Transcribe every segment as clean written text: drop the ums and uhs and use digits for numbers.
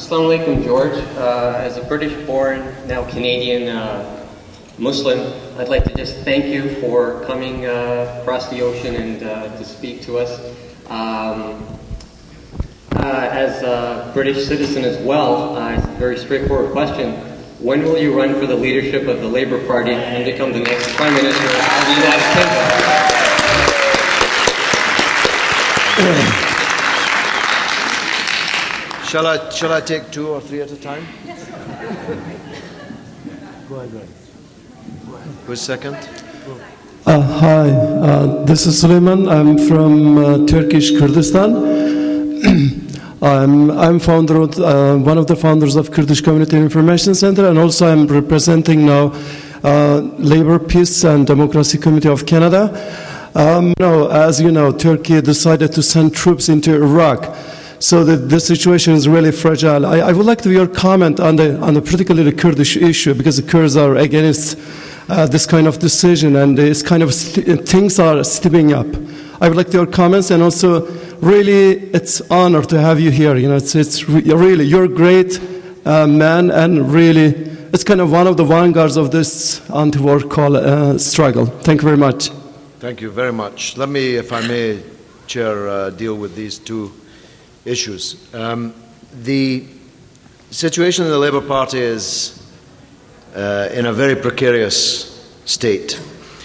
Assalamu alaikum, George. As a British-born, now Canadian Muslim, I'd like to just thank you for coming across the ocean and to speak to us. As a British citizen as well, it's a very straightforward question. When will you run for the leadership of the Labour Party and become the next Prime Minister of the United Kingdom? Shall I take 2 or 3 at a time? Go ahead. Who's second? Hi, this is Suleiman. I'm from Turkish Kurdistan. I'm founder of, one of the founders of Kurdish Community Information Center, and also I'm representing now Labour, Peace and Democracy Committee of Canada. As you know, Turkey decided to send troops into Iraq. So the situation is really fragile. I would like to hear your comment on the particularly the Kurdish issue, because the Kurds are against this kind of decision, and it's kind of things are stepping up. I would like your comments, and also really it's an honor to have you here. You know, it's really you're a great man, and really it's kind of one of the vanguards of this anti-war struggle. Thank you very much. Thank you very much. Let me, if I may, Chair, deal with these 2 issues. The situation in the Labour Party is in a very precarious state.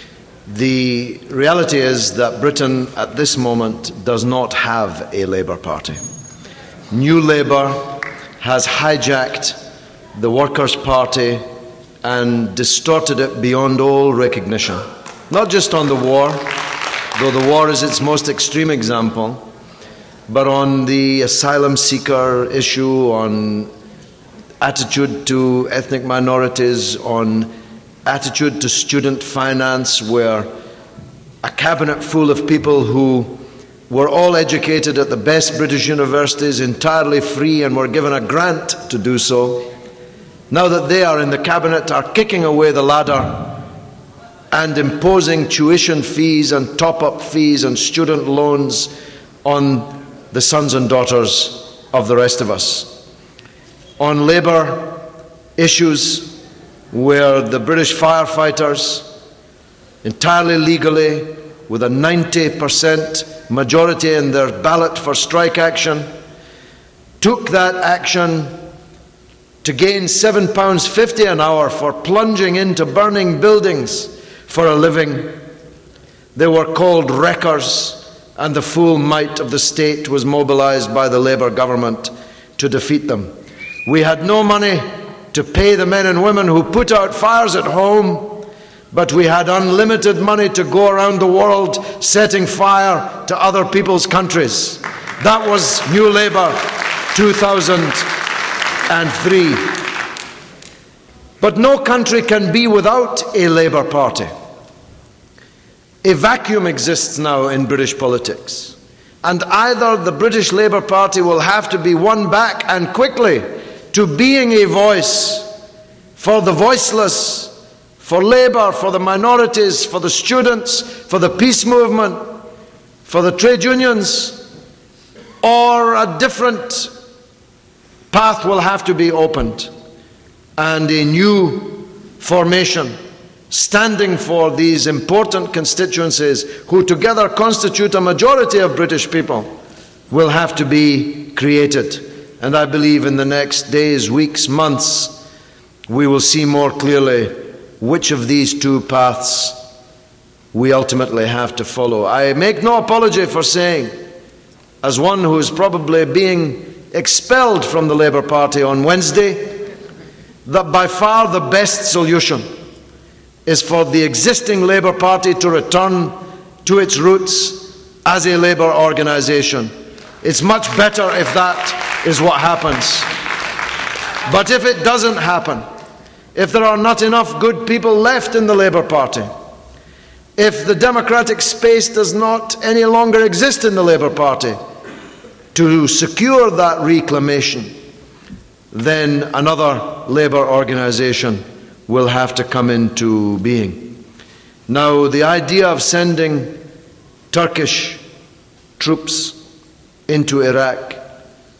The reality is that Britain at this moment does not have a Labour Party. New Labour has hijacked the Workers' Party and distorted it beyond all recognition. Not just on the war, though the war is its most extreme example, but on the asylum seeker issue, on attitude to ethnic minorities, on attitude to student finance, where a cabinet full of people who were all educated at the best British universities, entirely free, and were given a grant to do so, now that they are in the cabinet, are kicking away the ladder and imposing tuition fees and top-up fees and student loans on the sons and daughters of the rest of us. On labour issues, where the British firefighters, entirely legally, with a 90% majority in their ballot for strike action, took that action to gain £7.50 an hour for plunging into burning buildings for a living. They were called wreckers, and the full might of the state was mobilised by the Labour government to defeat them. We had no money to pay the men and women who put out fires at home, but we had unlimited money to go around the world setting fire to other people's countries. That was New Labour 2003. But no country can be without a Labour Party. A vacuum exists now in British politics, and either the British Labour Party will have to be won back, and quickly, to being a voice for the voiceless, for Labour, for the minorities, for the students, for the peace movement, for the trade unions, or a different path will have to be opened, and a new formation standing for these important constituencies, who together constitute a majority of British people, will have to be created. And I believe in the next days, weeks, months, we will see more clearly which of these 2 paths we ultimately have to follow. I make no apology for saying, as one who is probably being expelled from the Labour Party on Wednesday, that by far the best solution is for the existing Labour Party to return to its roots as a labour organisation. It's much better if that is what happens. But if it doesn't happen, if there are not enough good people left in the Labour Party, if the democratic space does not any longer exist in the Labour Party to secure that reclamation, then another labour organisation will have to come into being. Now, the idea of sending Turkish troops into Iraq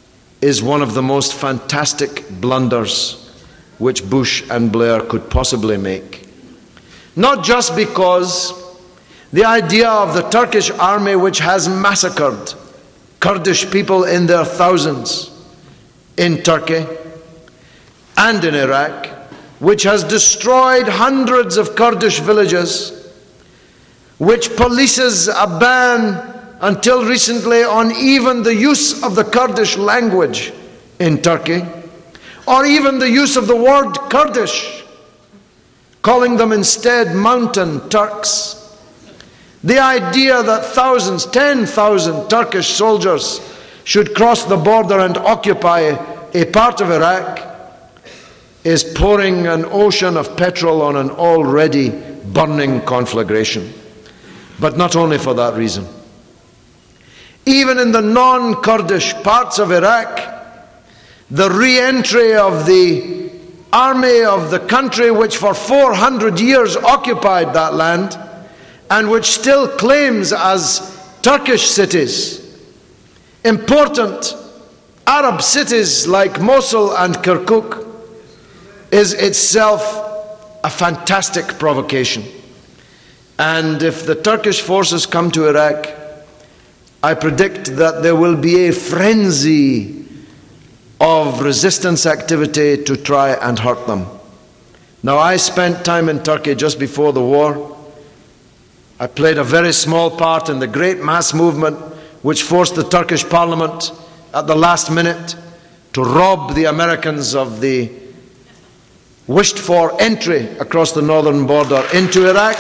is one of the most fantastic blunders which Bush and Blair could possibly make. Not just because the idea of the Turkish army, which has massacred Kurdish people in their thousands in Turkey and in Iraq, which has destroyed hundreds of Kurdish villages, which polices a ban until recently on even the use of the Kurdish language in Turkey, or even the use of the word Kurdish, calling them instead mountain Turks. The idea that thousands, 10,000 Turkish soldiers should cross the border and occupy a part of Iraq is pouring an ocean of petrol on an already burning conflagration. But not only for that reason. Even in the non-Kurdish parts of Iraq, the re-entry of the army of the country which for 400 years occupied that land and which still claims as Turkish cities, important Arab cities like Mosul and Kirkuk, is itself a fantastic provocation. And if the Turkish forces come to Iraq, I predict that there will be a frenzy of resistance activity to try and hurt them. Now, I spent time in Turkey just before the war. I played a very small part in the great mass movement which forced the Turkish parliament at the last minute to rob the Americans of the wished for entry across the northern border into Iraq.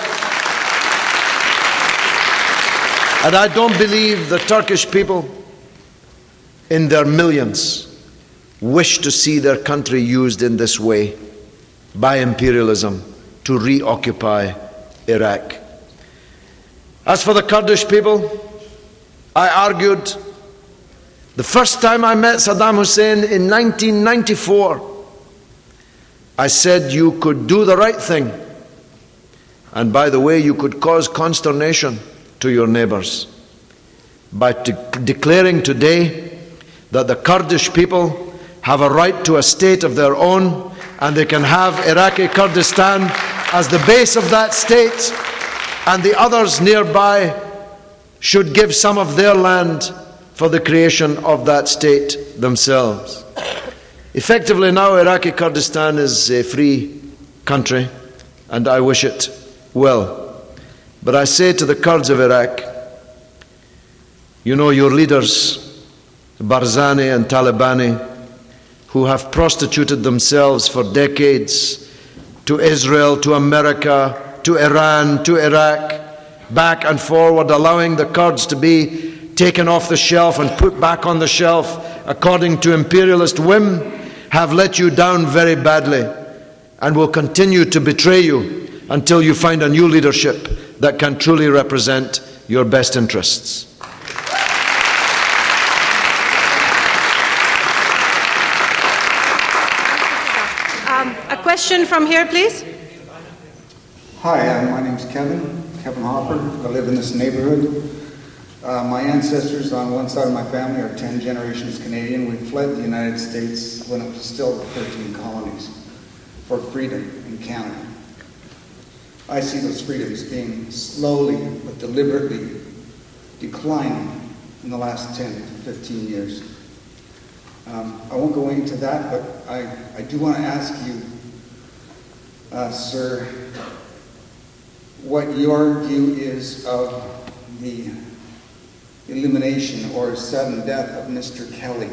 And I don't believe the Turkish people in their millions wish to see their country used in this way by imperialism to reoccupy Iraq. As for the Kurdish people, I argued the first time I met Saddam Hussein in 1994, I said you could do the right thing, and by the way, you could cause consternation to your neighbors by declaring today that the Kurdish people have a right to a state of their own and they can have Iraqi Kurdistan as the base of that state, and the others nearby should give some of their land for the creation of that state themselves. Effectively now Iraqi Kurdistan is a free country and I wish it well. But I say to the Kurds of Iraq, you know your leaders, Barzani and Talabani, who have prostituted themselves for decades to Israel, to America, to Iran, to Iraq, back and forward, allowing the Kurds to be taken off the shelf and put back on the shelf according to imperialist whim, have let you down very badly and will continue to betray you until you find a new leadership that can truly represent your best interests. A question from here, please. Hi, my name's Kevin Hopper. I live in this neighborhood. My ancestors on one side of my family are 10 generations Canadian. We fled the United States when it was still the 13 colonies for freedom in Canada. I see those freedoms being slowly but deliberately declining in the last 10 to 15 years. I won't go into that, but I do want to ask you, sir, what your view is of the elimination or sudden death of Mr. Kelly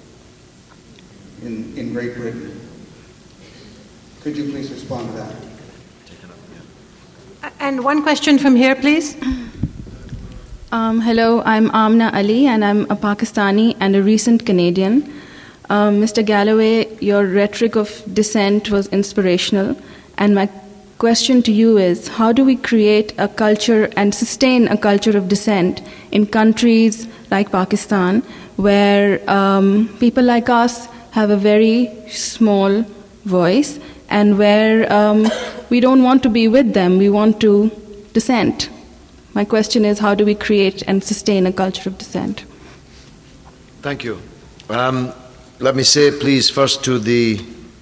in Great Britain. Could you please respond to that? And one question from here, please. Hello, I'm Amna Ali, and I'm a Pakistani and a recent Canadian. Mr. Galloway, your rhetoric of dissent was inspirational, and my question to you is, how do we create a culture and sustain a culture of dissent in countries like Pakistan, where people like us have a very small voice, and where we don't want to be with them, we want to dissent? My question is, how do we create and sustain a culture of dissent? Thank you. let me say, please, first to the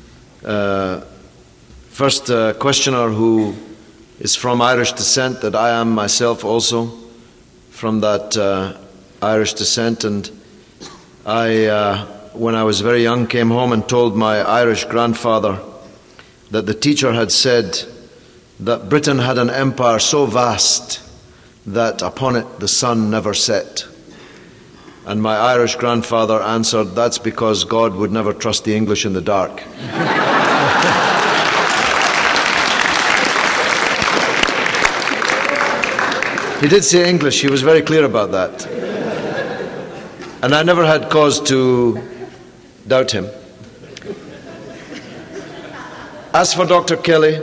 first questioner who is from Irish descent, that I am myself also from that Irish descent. And I, when I was very young, came home and told my Irish grandfather that the teacher had said that Britain had an empire so vast that upon it the sun never set. And my Irish grandfather answered, that's because God would never trust the English in the dark. He did say English, he was very clear about that. And I never had cause to doubt him. As for Dr. Kelly,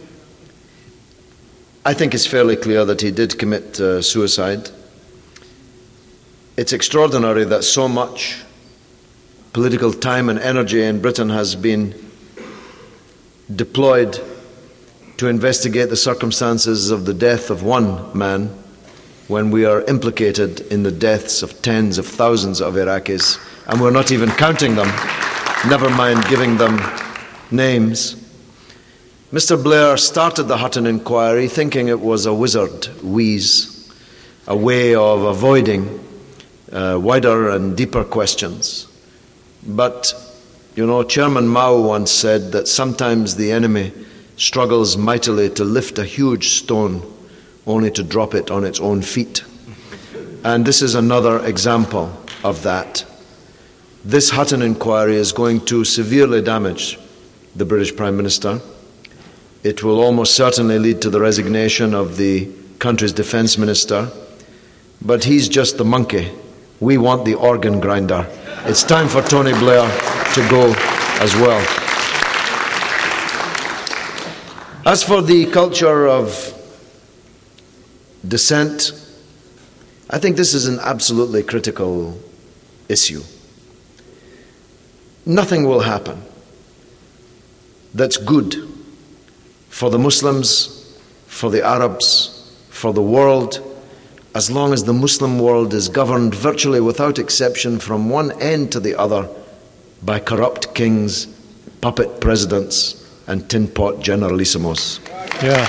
I think it's fairly clear that he did commit suicide. It's extraordinary that so much political time and energy in Britain has been deployed to investigate the circumstances of the death of one man when we are implicated in the deaths of tens of thousands of Iraqis, and we're not even counting them, never mind giving them names. Mr. Blair started the Hutton inquiry thinking it was a wizard wheeze, a way of avoiding wider and deeper questions. But, you know, Chairman Mao once said that sometimes the enemy struggles mightily to lift a huge stone only to drop it on its own feet. And this is another example of that. This Hutton inquiry is going to severely damage the British Prime Minister. It will almost certainly lead to the resignation of the country's defence minister. But he's just the monkey. We want the organ grinder. It's time for Tony Blair to go as well. As for the culture of dissent, I think this is an absolutely critical issue. Nothing will happen that's good for the Muslims, for the Arabs, for the world, as long as the Muslim world is governed virtually without exception from one end to the other by corrupt kings, puppet presidents, and tin pot generalissimos. Yeah.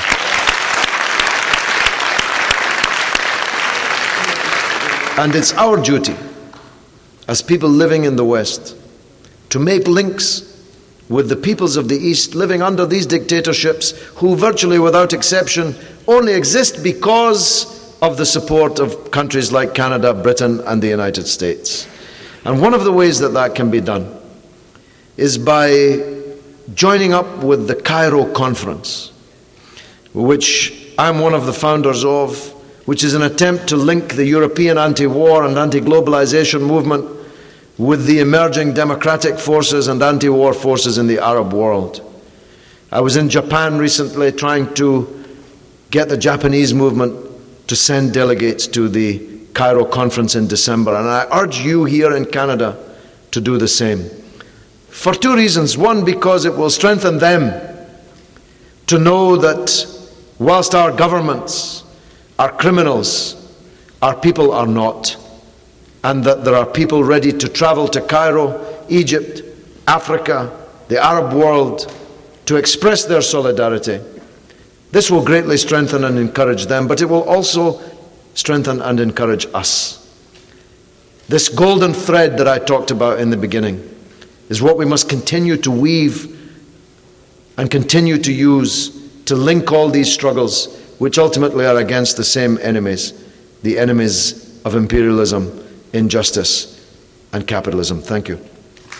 And it's our duty, as people living in the West, to make links with the peoples of the East living under these dictatorships who virtually without exception only exist because of the support of countries like Canada, Britain, and the United States. And one of the ways that that can be done is by joining up with the Cairo Conference, which I'm one of the founders of, which is an attempt to link the European anti-war and anti-globalization movement with the emerging democratic forces and anti-war forces in the Arab world. I was in Japan recently trying to get the Japanese movement to send delegates to the Cairo Conference in December, and I urge you here in Canada to do the same. For two reasons. One, because it will strengthen them to know that whilst our governments are criminals, our people are not, and that there are people ready to travel to Cairo, Egypt, Africa, the Arab world, to express their solidarity. This will greatly strengthen and encourage them, but it will also strengthen and encourage us. This golden thread that I talked about in the beginning is what we must continue to weave and continue to use to link all these struggles, which ultimately are against the same enemies, the enemies of imperialism, injustice, and capitalism. Thank you.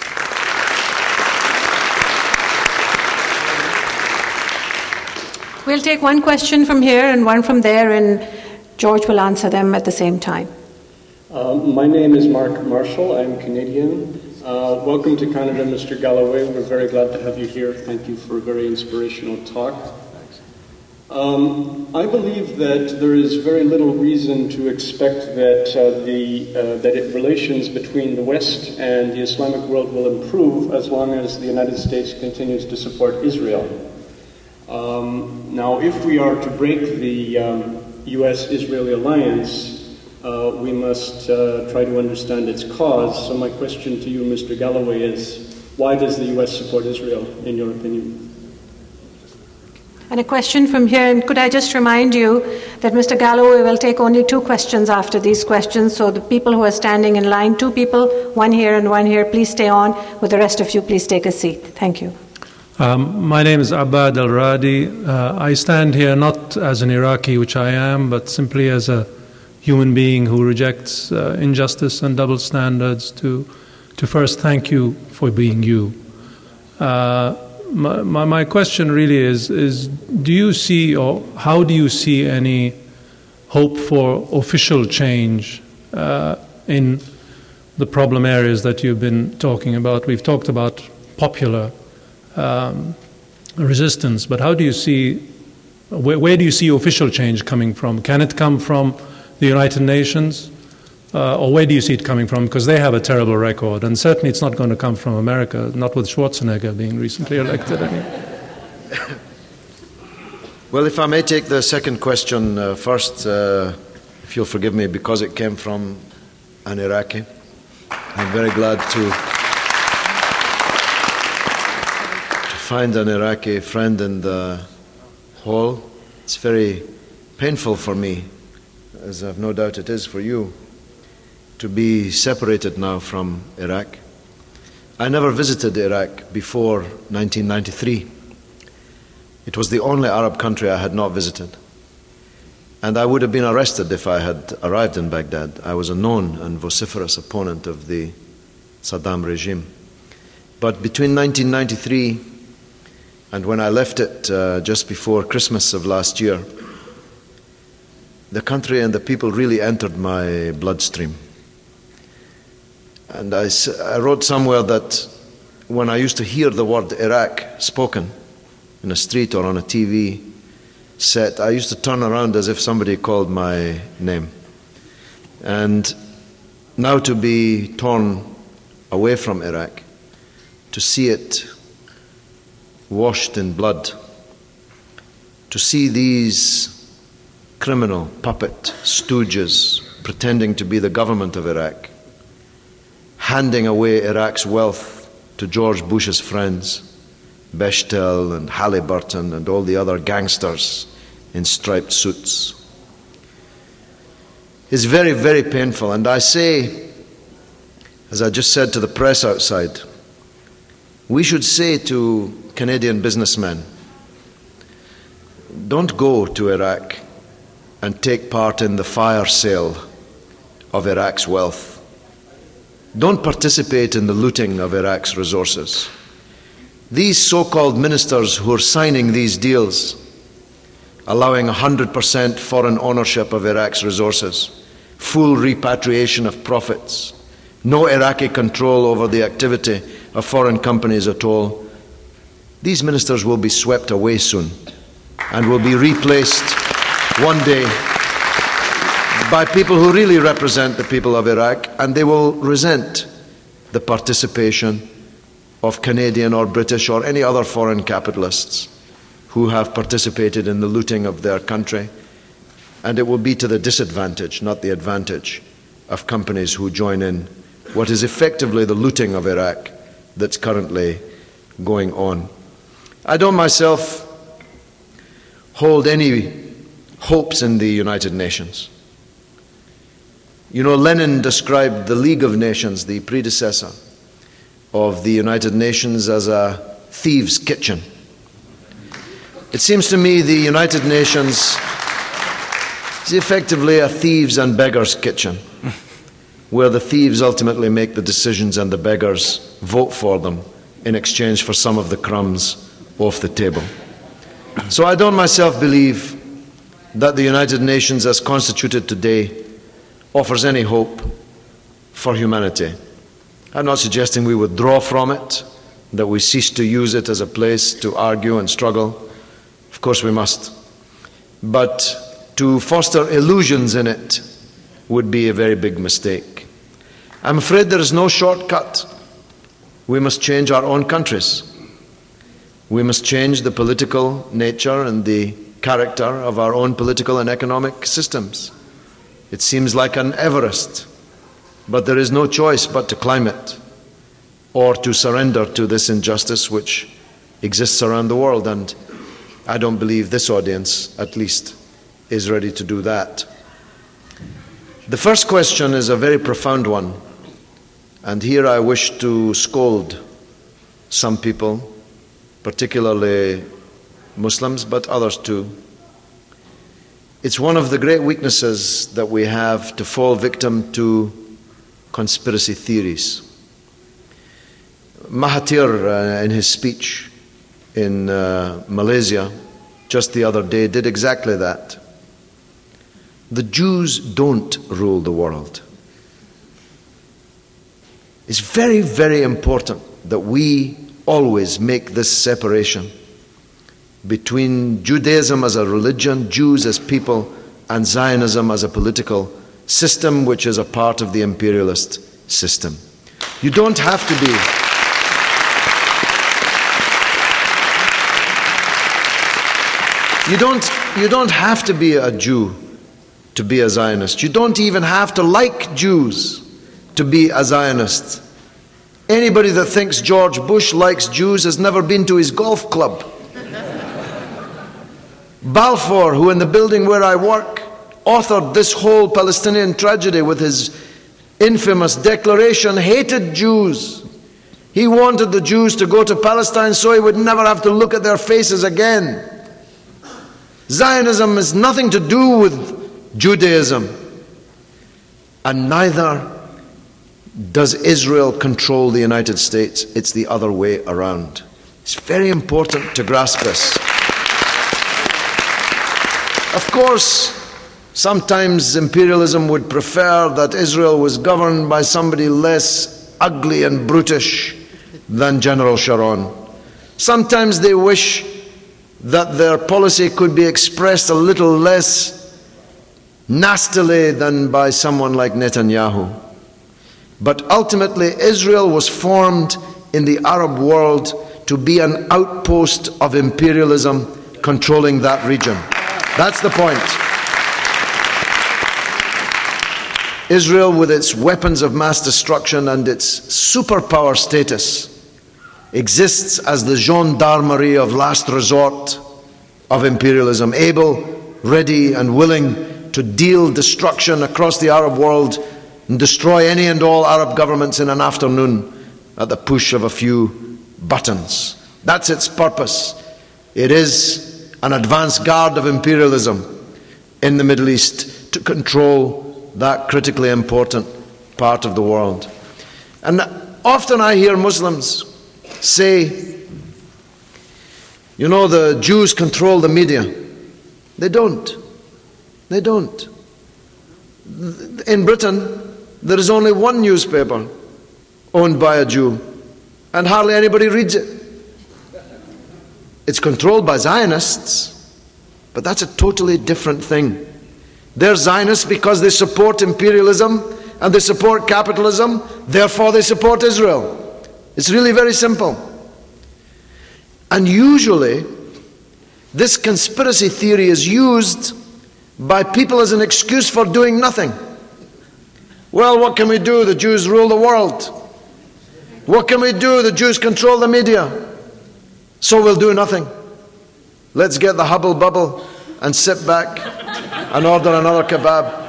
We'll take one question from here and one from there, and George will answer them at the same time. My name is Mark Marshall. I'm Canadian. Welcome to Canada, Mr. Galloway. We're very glad to have you here. Thank you for a very inspirational talk. I believe that there is very little reason to expect that relations between the West and the Islamic world will improve as long as the United States continues to support Israel. Now, if we are to break the U.S.-Israeli alliance, we must try to understand its cause. So my question to you, Mr. Galloway, is why does the U.S. support Israel, in your opinion? And a question from here, and could I just remind you that Mr. Galloway will take only 2 questions after these questions, so the people who are standing in line, 2 people, 1 here and 1 here, please stay on. With the rest of you, please take a seat. Thank you. My name is Abad Al-Radi. I stand here not as an Iraqi, which I am, but simply as a human being who rejects injustice and double standards to first thank you for being you. My question really is do you see, or how do you see any hope for official change in the problem areas that you've been talking about? We've talked about popular resistance, but how do you see, where do you see official change coming from? Can it come from the United Nations? Or where do you see it coming from? Because they have a terrible record, and certainly it's not going to come from America, not with Schwarzenegger being recently elected. Well, if I may take the second question first, if you'll forgive me, because it came from an Iraqi. I'm very glad to find an Iraqi friend in the hall. It's very painful for me, as I've no doubt it is for you, to be separated now from Iraq. I never visited Iraq before 1993. It was the only Arab country I had not visited. And I would have been arrested if I had arrived in Baghdad. I was a known and vociferous opponent of the Saddam regime. But between 1993 and when I left it just before Christmas of last year, the country and the people really entered my bloodstream. And I wrote somewhere that when I used to hear the word Iraq spoken in a street or on a TV set, I used to turn around as if somebody called my name. And now to be torn away from Iraq, to see it washed in blood, to see these criminal puppet stooges pretending to be the government of Iraq, handing away Iraq's wealth to George Bush's friends, Bechtel and Halliburton and all the other gangsters in striped suits. It's very, very painful. And I say, as I just said to the press outside, we should say to Canadian businessmen, don't go to Iraq and take part in the fire sale of Iraq's wealth. Don't participate in the looting of Iraq's resources. These so-called ministers who are signing these deals, allowing 100% foreign ownership of Iraq's resources, full repatriation of profits, no Iraqi control over the activity of foreign companies at all, these ministers will be swept away soon and will be replaced one day by people who really represent the people of Iraq, and they will resent the participation of Canadian or British or any other foreign capitalists who have participated in the looting of their country, and it will be to the disadvantage, not the advantage, of companies who join in what is effectively the looting of Iraq that's currently going on. I don't myself hold any hopes in the United Nations. You know, Lenin described the League of Nations, the predecessor of the United Nations, as a thieves' kitchen. It seems to me the United Nations is effectively a thieves' and beggars' kitchen, where the thieves ultimately make the decisions and the beggars vote for them in exchange for some of the crumbs off the table. So I don't myself believe that the United Nations as constituted today offers any hope for humanity. I'm not suggesting we withdraw from it, that we cease to use it as a place to argue and struggle. Of course we must. But to foster illusions in it would be a very big mistake. I'm afraid there is no shortcut. We must change our own countries. We must change the political nature and the character of our own political and economic systems. It seems like an Everest, but there is no choice but to climb it or to surrender to this injustice which exists around the world. And I don't believe this audience, at least, is ready to do that. The first question is a very profound one, and here I wish to scold some people, particularly Muslims, but others too. It's one of the great weaknesses that we have to fall victim to conspiracy theories. Mahathir, in his speech in Malaysia just the other day, did exactly that. The Jews don't rule the world. It's very, very important that we always make this separation between Judaism as a religion, Jews as people, and Zionism as a political system which is a part of the imperialist system. You don't have to be. You don't have to be a Jew to be a Zionist. You don't even have to like Jews to be a Zionist. Anybody that thinks George Bush likes Jews has never been to his golf club. Balfour, who in the building where I work authored this whole Palestinian tragedy with his infamous declaration, hated Jews. He wanted the Jews to go to Palestine so he would never have to look at their faces again. Zionism has nothing to do with Judaism, and neither does Israel control the United States. It's the other way around. It's very important to grasp this. Of course, sometimes imperialism would prefer that Israel was governed by somebody less ugly and brutish than General Sharon. Sometimes they wish that their policy could be expressed a little less nastily than by someone like Netanyahu. But ultimately, Israel was formed in the Arab world to be an outpost of imperialism controlling that region. That's the point. Israel, with its weapons of mass destruction and its superpower status, exists as the gendarmerie of last resort of imperialism, able, ready, and willing to deal destruction across the Arab world and destroy any and all Arab governments in an afternoon at the push of a few buttons. That's its purpose. It is an advance guard of imperialism in the Middle East to control that critically important part of the world. And often I hear Muslims say, you know, the Jews control the media. They don't. They don't. In Britain, there is only one newspaper owned by a Jew, and hardly anybody reads it. It's controlled by Zionists, but that's a totally different thing. They're Zionists because they support imperialism and they support capitalism, therefore they support Israel. It's really very simple. And usually, this conspiracy theory is used by people as an excuse for doing nothing. Well, what can we do? The Jews rule the world. What can we do? The Jews control the media. So we'll do nothing. Let's get the hubble bubble and sit back and order another kebab.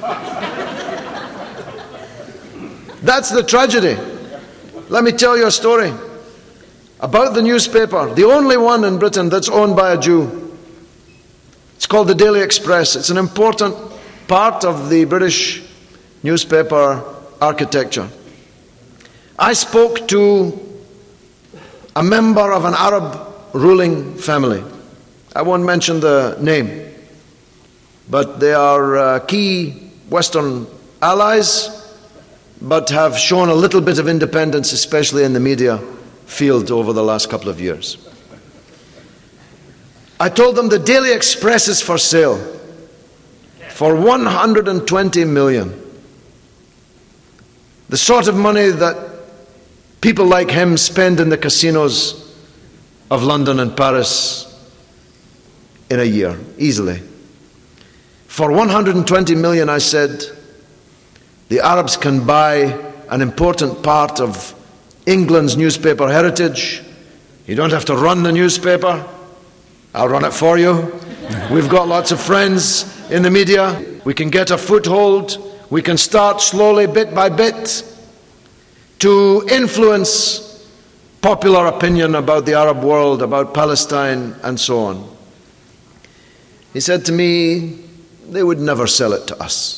That's the tragedy. Let me tell you a story about the newspaper, the only one in Britain that's owned by a Jew. It's called the Daily Express. It's an important part of the British newspaper architecture. I spoke to a member of an Arab ruling family. I won't mention the name, but they are key Western allies, but have shown a little bit of independence, especially in the media field over the last couple of years. I told them the Daily Express is for sale for 120 million. The sort of money that people like him spend in the casinos of London and Paris in a year, easily. For 120 million, I said, the Arabs can buy an important part of England's newspaper heritage. You don't have to run the newspaper. I'll run it for you. We've got lots of friends in the media. We can get a foothold. We can start slowly, bit by bit, to influence popular opinion about the Arab world, about Palestine, and so on. He said to me, they would never sell it to us.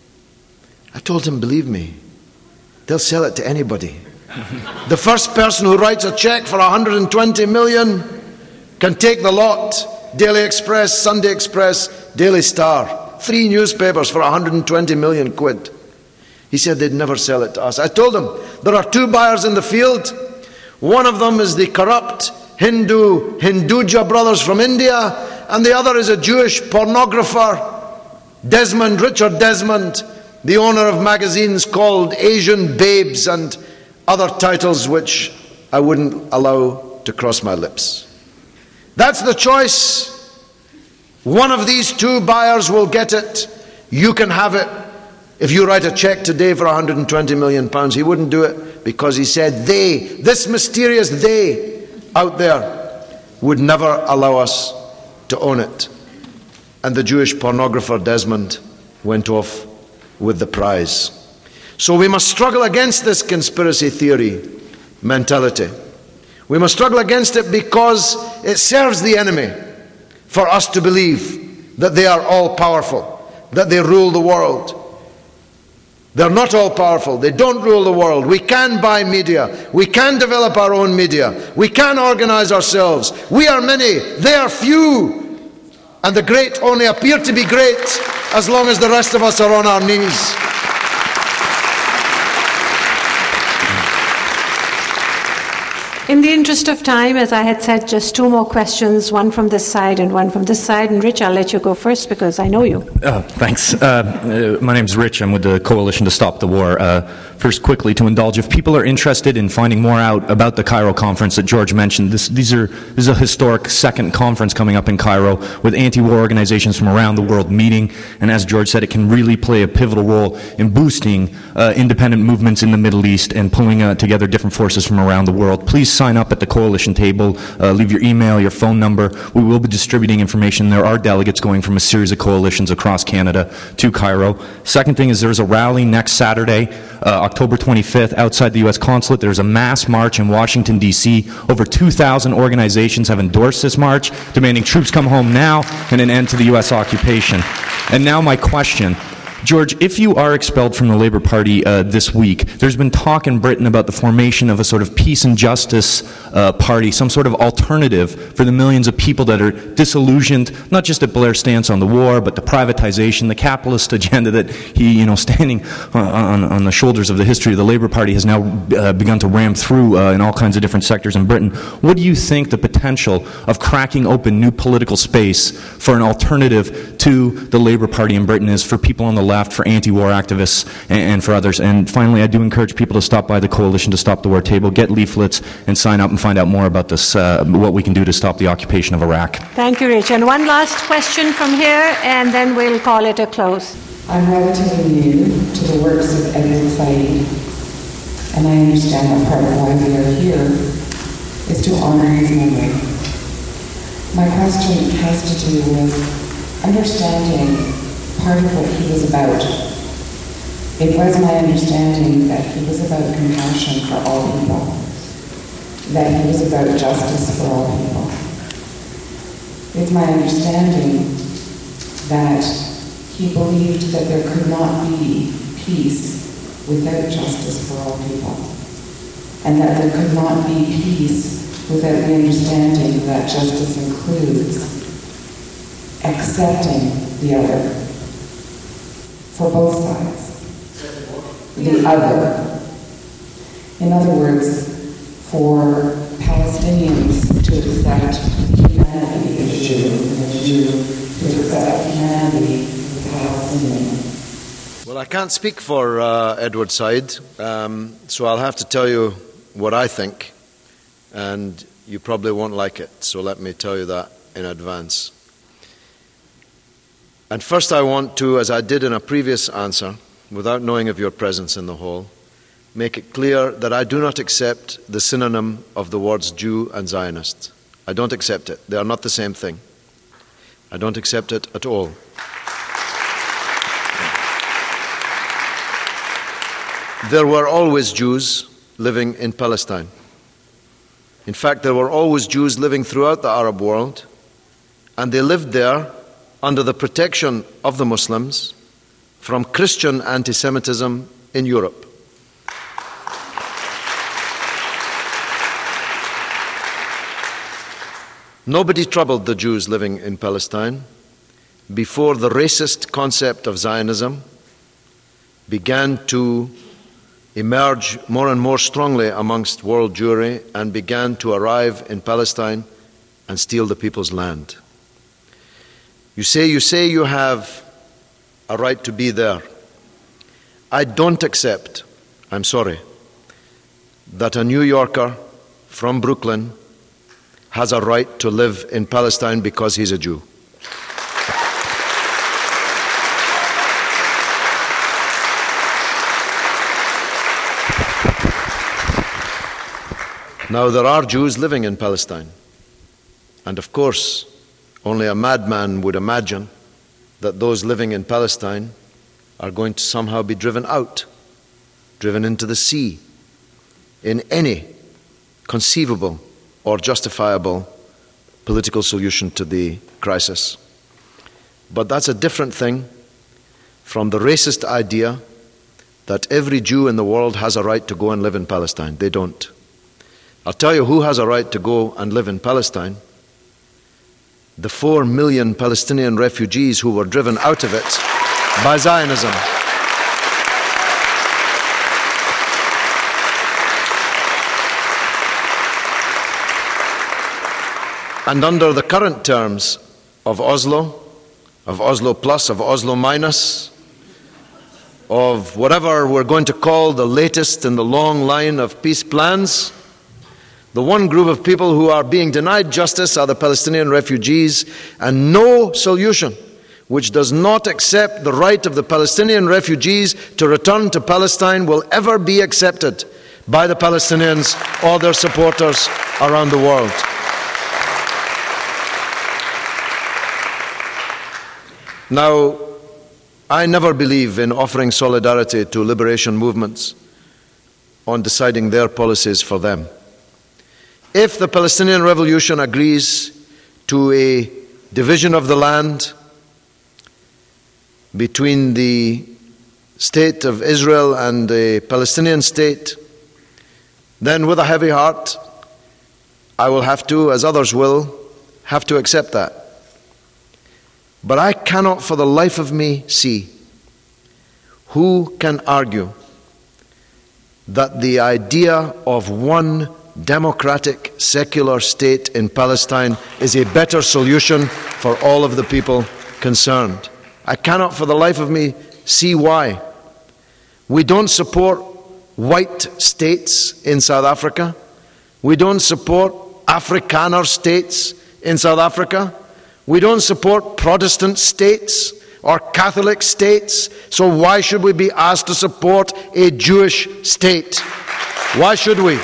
I told him, believe me, they'll sell it to anybody. The first person who writes a check for 120 million can take the lot. Daily Express, Sunday Express, Daily Star. 3 newspapers for 120 million quid. He said they'd never sell it to us. I told him, there are 2 buyers in the field. One of them is the corrupt Hinduja brothers from India, and the other is a Jewish pornographer, Richard Desmond, the owner of magazines called Asian Babes and other titles which I wouldn't allow to cross my lips. That's the choice. One of these 2 buyers will get it. You can have it. If you write a check today for 120 million pounds, he wouldn't do it because he said this mysterious they out there would never allow us to own it. And the Jewish pornographer Desmond went off with the prize. So we must struggle against this conspiracy theory mentality. We must struggle against it because it serves the enemy for us to believe that they are all powerful, that they rule the world. They're not all powerful. They don't rule the world. We can buy media. We can develop our own media. We can organize ourselves. We are many. They are few. And the great only appear to be great as long as the rest of us are on our knees. In the interest of time, as I had said, just 2 more questions, one from this side and one from this side. And Rich, I'll let you go first because I know you. Thanks. My name's Rich. I'm with the Coalition to Stop the War. First, quickly, to indulge, if people are interested in finding more out about the Cairo conference that George mentioned, this is a historic second conference coming up in Cairo with anti-war organizations from around the world meeting. And as George said, it can really play a pivotal role in boosting independent movements in the Middle East and pulling together different forces from around the world. Please sign up at the coalition table. Leave your email, your phone number. We will be distributing information. There are delegates going from a series of coalitions across Canada to Cairo. Second thing is there's a rally next Saturday, October 25th, outside the U.S. consulate. There's a mass march in Washington, D.C. Over 2,000 organizations have endorsed this march, demanding troops come home now and an end to the U.S. occupation. And now my question. George, if you are expelled from the Labour Party this week, there's been talk in Britain about the formation of a sort of peace and justice party, some sort of alternative for the millions of people that are disillusioned, not just at Blair's stance on the war, but the privatization, the capitalist agenda that he, standing on the shoulders of the history of the Labour Party has now begun to ram through in all kinds of different sectors in Britain. What do you think the potential of cracking open new political space for an alternative to the Labour Party in Britain is for people on the left, for anti-war activists, and for others? And finally, I do encourage people to stop by the Coalition to Stop the War table, get leaflets, and sign up and find out more about this, what we can do to stop the occupation of Iraq. Thank you, Rich. And one last question from here, and then we'll call it a close. I'm relatively new to the works of Edward Said, and I understand that part of why we are here is to honor his memory. My question has to do with understanding part of what he was about. It was my understanding that he was about compassion for all people, that he was about justice for all people. It's my understanding that he believed that there could not be peace without justice for all people, and that there could not be peace without the understanding that justice includes accepting the other, for both sides. The other. In other words, for Palestinians to accept humanity as a Jew, and a Jew to accept humanity as a Palestinian. Well, I can't speak for Edward Said, so I'll have to tell you what I think, and you probably won't like it, so let me tell you that in advance. And first I want to, as I did in a previous answer, without knowing of your presence in the hall, make it clear that I do not accept the synonym of the words Jew and Zionist. I don't accept it. They are not the same thing. I don't accept it at all. There were always Jews living in Palestine. In fact, there were always Jews living throughout the Arab world, and they lived there under the protection of the Muslims from Christian anti-Semitism in Europe. Nobody troubled the Jews living in Palestine before the racist concept of Zionism began to emerge more and more strongly amongst world Jewry and began to arrive in Palestine and steal the people's land. You say you have a right to be there. I don't accept, I'm sorry, that a New Yorker from Brooklyn has a right to live in Palestine because he's a Jew. Now, there are Jews living in Palestine, and of course, only a madman would imagine that those living in Palestine are going to somehow be driven out, driven into the sea, in any conceivable or justifiable political solution to the crisis. But that's a different thing from the racist idea that every Jew in the world has a right to go and live in Palestine. They don't. I'll tell you who has a right to go and live in Palestine. The 4 million Palestinian refugees who were driven out of it by Zionism. And under the current terms of Oslo Plus, of Oslo Minus, of whatever we're going to call the latest in the long line of peace plans, the one group of people who are being denied justice are the Palestinian refugees, and no solution which does not accept the right of the Palestinian refugees to return to Palestine will ever be accepted by the Palestinians or their supporters around the world. Now, I never believe in offering solidarity to liberation movements on deciding their policies for them. If the Palestinian Revolution agrees to a division of the land between the state of Israel and the Palestinian state, then with a heavy heart, I will have to, as others will, have to accept that. But I cannot for the life of me see who can argue that the idea of one democratic, secular state in Palestine is a better solution for all of the people concerned. I cannot for the life of me see why. We don't support white states in South Africa. We don't support Afrikaner states in South Africa. We don't support Protestant states or Catholic states. So why should we be asked to support a Jewish state? Why should we?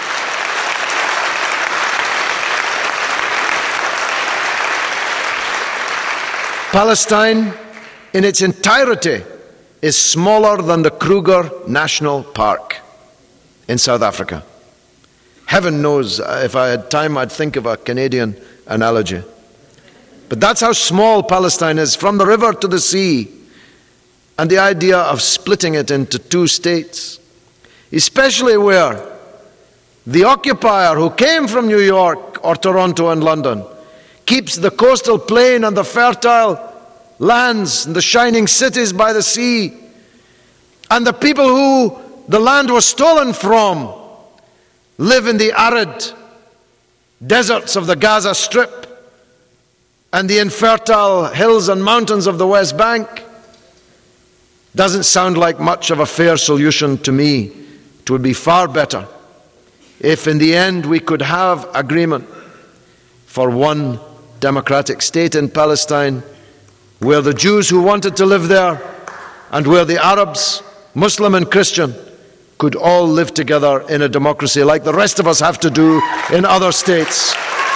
Palestine, in its entirety, is smaller than the Kruger National Park in South Africa. Heaven knows, if I had time, I'd think of a Canadian analogy. But that's how small Palestine is, from the river to the sea. And the idea of splitting it into two states, especially where the occupier who came from New York or Toronto and London keeps the coastal plain and the fertile lands and the shining cities by the sea, and the people who the land was stolen from live in the arid deserts of the Gaza Strip and the infertile hills and mountains of the West Bank. Doesn't sound like much of a fair solution to me. It would be far better if in the end we could have agreement for one democratic state in Palestine where the Jews who wanted to live there and where the Arabs, Muslim and Christian, could all live together in a democracy like the rest of us have to do in other states.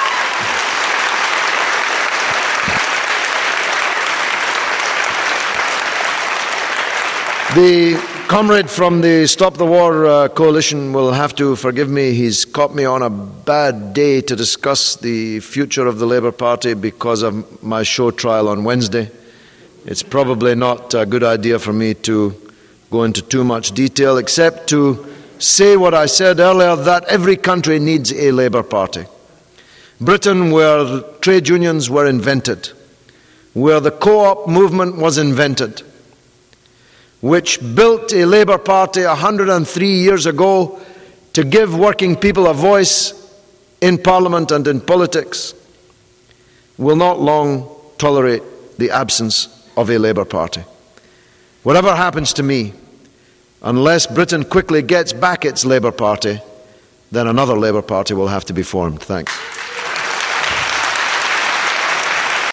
The comrade from the Stop the War coalition will have to forgive me. He's caught me on a bad day to discuss the future of the Labour Party because of my show trial on Wednesday. It's probably not a good idea for me to go into too much detail, except to say what I said earlier, that every country needs a Labour Party. Britain, where trade unions were invented, where the co-op movement was invented, which built a Labour Party 103 years ago to give working people a voice in Parliament and in politics, will not long tolerate the absence of a Labour Party. Whatever happens to me, unless Britain quickly gets back its Labour Party, then another Labour Party will have to be formed. Thanks.